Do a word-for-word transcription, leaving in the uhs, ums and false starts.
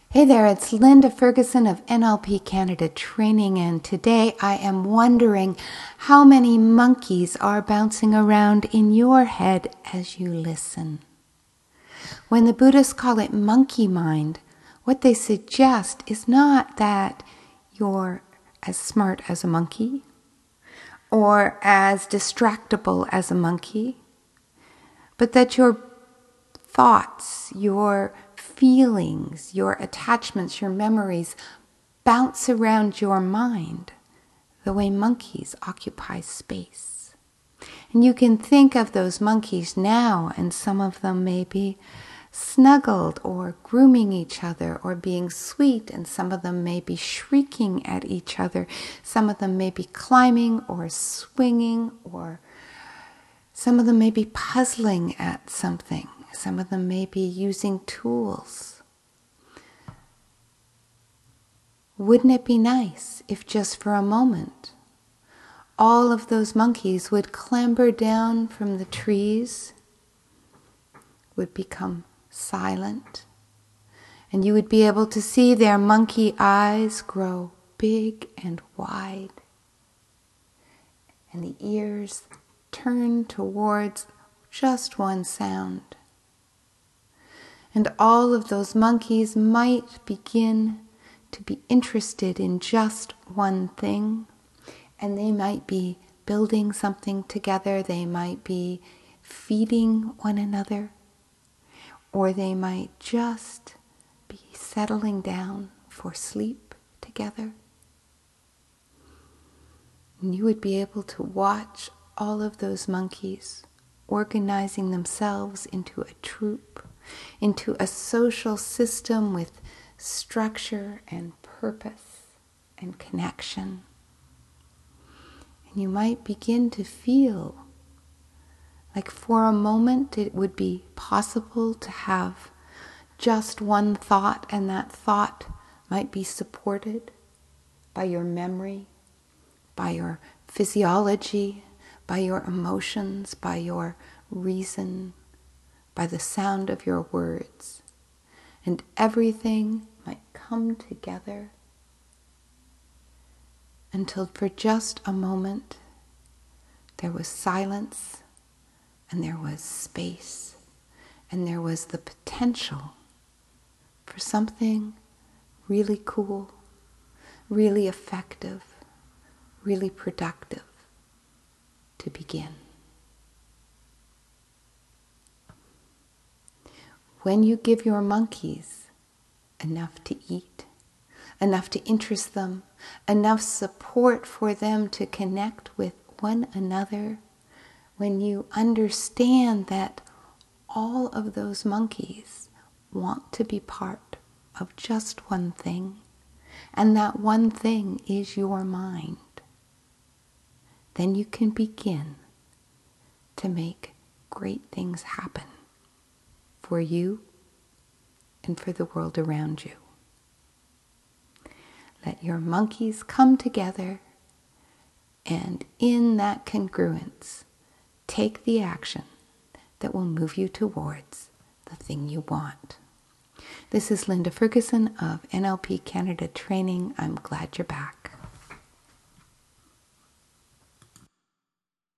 Hey there, it's Linda Ferguson of N L P Canada Training, and today I am wondering how many monkeys are bouncing around in your head as you listen. When the Buddhists call it monkey mind, what they suggest is not that you're as smart as a monkey or as distractible as a monkey, but that your thoughts, your feelings, your attachments, your memories bounce around your mind the way monkeys occupy space. And you can think of those monkeys now, and some of them may be snuggled or grooming each other or being sweet, and some of them may be shrieking at each other. Some of them may be climbing or swinging, or some of them may be puzzling at something. Some of them may be using tools. Wouldn't it be nice if just for a moment all of those monkeys would clamber down from the trees, would become silent, and you would be able to see their monkey eyes grow big and wide, and the ears turn towards just one sound. And all of those monkeys might begin to be interested in just one thing, and they might be building something together, they might be feeding one another, or they might just be settling down for sleep together. And you would be able to watch all of those monkeys organizing themselves into a troop, into a social system with structure and purpose and connection. And you might begin to feel like for a moment it would be possible to have just one thought, and that thought might be supported by your memory, by your physiology, by your emotions, by your reason, by the sound of your words, and everything might come together until for just a moment there was silence, and there was space, and there was the potential for something really cool, really effective, really productive to begin. When you give your monkeys enough to eat, enough to interest them, enough support for them to connect with one another, when you understand that all of those monkeys want to be part of just one thing, and that one thing is your mind, then you can begin to make great things happen for you and for the world around you. Let your monkeys come together, and in that congruence, take the action that will move you towards the thing you want. This is Linda Ferguson of N L P Canada Training. I'm glad you're back.